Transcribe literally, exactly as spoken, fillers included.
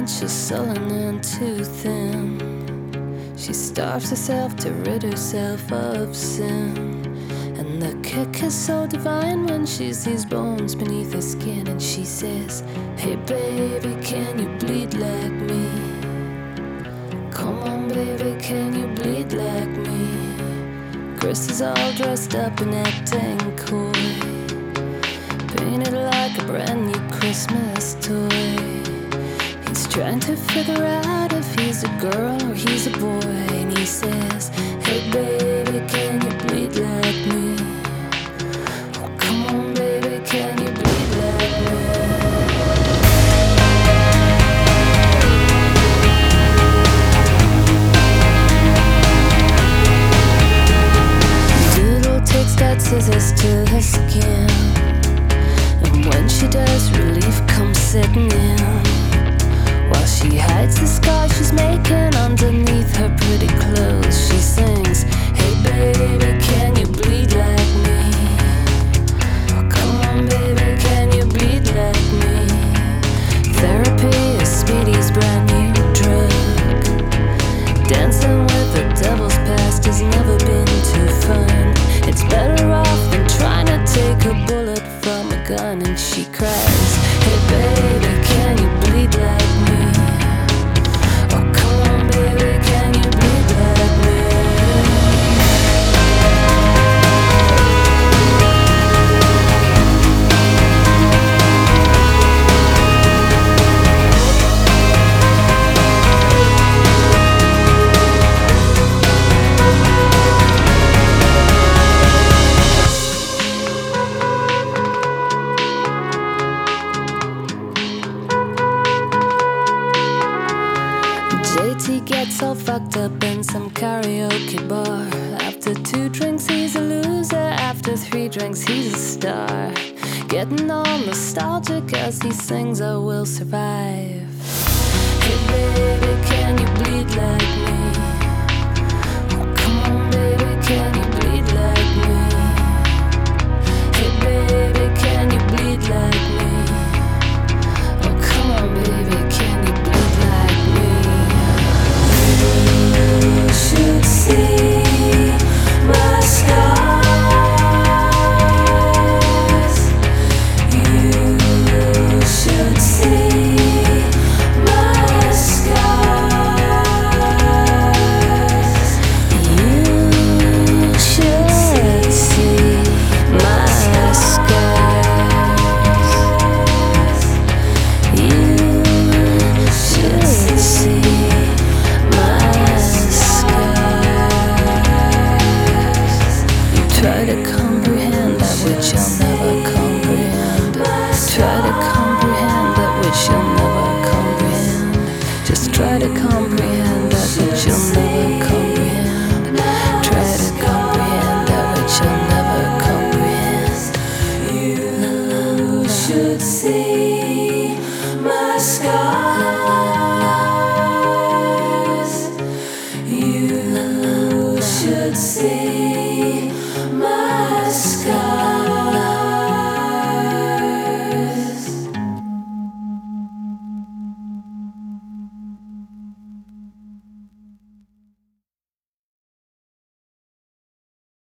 inches sullen and too thin. She starves herself to rid herself of sin. And the kick is so divine when she sees bones beneath her skin. And she says, hey baby, can you bleed like me? Come on baby, can you bleed like me? Chris is all dressed up and acting coy, painted like a brand new Christmas toy. He's trying to figure out if he's a girl or he's a boy. And he says, hey baby, can you bleed like me? Oh come on baby, can you bleed like me? Doodle takes that scissors to her skin, and when she does, relief comes setting in. While she hides the scars she's making underneath her pretty clothes, she sings, hey baby, can you bleed like me? Oh come on baby, can you bleed like me? Therapy is Speedy's brand new drug. Dancing with the devil's past has never been too fun. It's better off than trying to take a bullet from a gun. And she cries, hey baby, can you bleed like me? Oh come on baby, can you bleed like me? J T gets all fucked up in some karaoke bar. After two drinks he's a loser, after three drinks he's a star. Getting all nostalgic as he sings I Will Survive. Hey baby, can you bleed like me? Oh come on baby, can you bleed like me? Hey baby, can you bleed like me? Oh come on baby, can you bleed like me? You should see my scars. You should see my scars. You should see my scars. You should see my scars. You try to comprehend that which you'll never comprehend. Try to comprehend that which you'll never comprehend. Just try to comprehend that which you'll never comprehend. Try to comprehend that which you'll never comprehend. You should see my scars. You should see